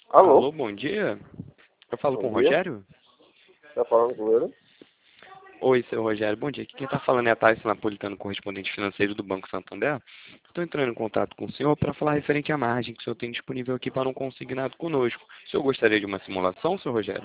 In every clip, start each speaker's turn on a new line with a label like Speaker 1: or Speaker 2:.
Speaker 1: Alô,
Speaker 2: Alô, bom dia. Eu falo com
Speaker 1: bom
Speaker 2: o
Speaker 1: dia.
Speaker 2: Rogério?
Speaker 1: Tá falando com ele?
Speaker 2: Oi, seu Rogério, bom dia. Aqui quem está falando é a Thais Napolitano, correspondente financeiro do Banco Santander. Estou entrando em contato com o senhor para falar referente à margem que o senhor tem disponível aqui para um consignado conosco. O senhor gostaria de uma simulação, seu Rogério?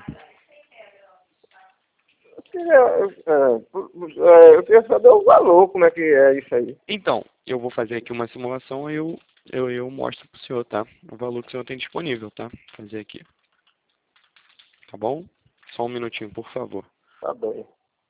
Speaker 1: Eu queria saber o valor, como é que é isso aí.
Speaker 2: Então, eu vou fazer aqui uma simulação e eu mostro para o senhor, tá? O valor que o senhor tem disponível, tá? Vou fazer aqui, tá bom? Só um minutinho, por favor.
Speaker 1: Tá bem.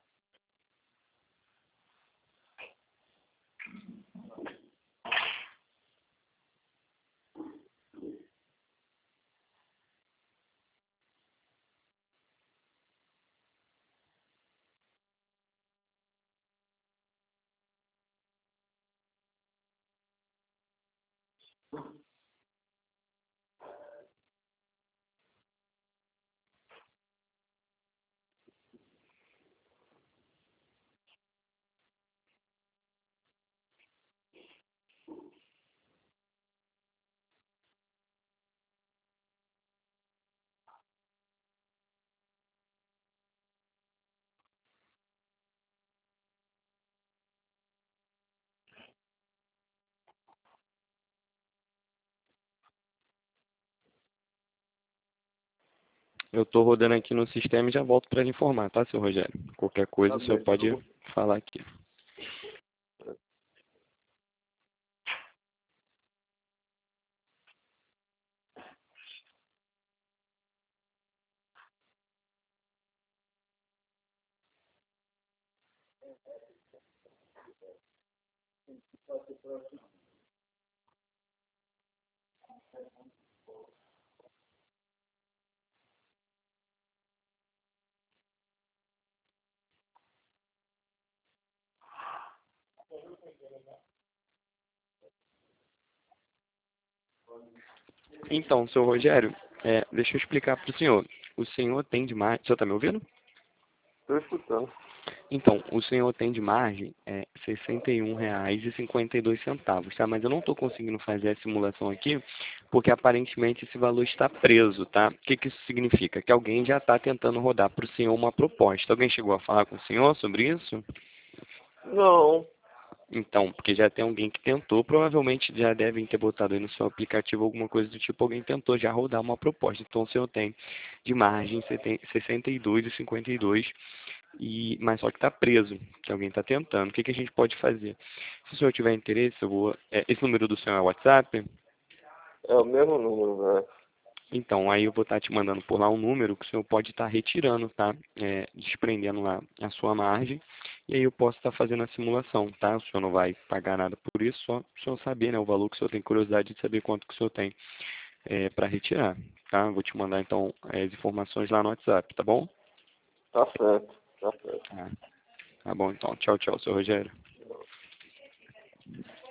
Speaker 2: Eu estou rodando aqui no sistema e já volto para lhe informar, tá, seu Rogério? Qualquer coisa
Speaker 1: Tá
Speaker 2: o senhor
Speaker 1: bem.
Speaker 2: pode falar aqui. Então, seu Rogério, deixa eu explicar para o senhor. O senhor tem de margem. O senhor está me ouvindo?
Speaker 1: Tô escutando.
Speaker 2: Então, o senhor tem de margem R$ 61,52, tá? Mas eu não estou conseguindo fazer a simulação aqui porque aparentemente esse valor está preso, tá? O que que isso significa? Que alguém já está tentando rodar para o senhor uma proposta. Alguém chegou a falar com o senhor sobre isso?
Speaker 1: Não.
Speaker 2: Então, porque já tem alguém que tentou, provavelmente já devem ter botado aí no seu aplicativo alguma coisa do tipo, alguém tentou já rodar uma proposta. Então, o senhor tem de margem 62,52, mas só que está preso, que alguém está tentando. O que que a gente pode fazer? Se o senhor tiver interesse, esse número do senhor é WhatsApp?
Speaker 1: É o mesmo número, velho.
Speaker 2: Então, aí eu vou estar te mandando por lá um número que o senhor pode estar retirando, tá? Desprendendo lá a sua margem. E aí eu posso estar fazendo a simulação, tá? O senhor não vai pagar nada por isso, só o senhor saber, né? O valor que o senhor tem curiosidade de saber quanto que o senhor tem para retirar, tá? Vou te mandar, então, as informações lá no WhatsApp, tá bom?
Speaker 1: Tá certo. Tá certo.
Speaker 2: Tá bom, então. Tchau, tchau, seu Rogério.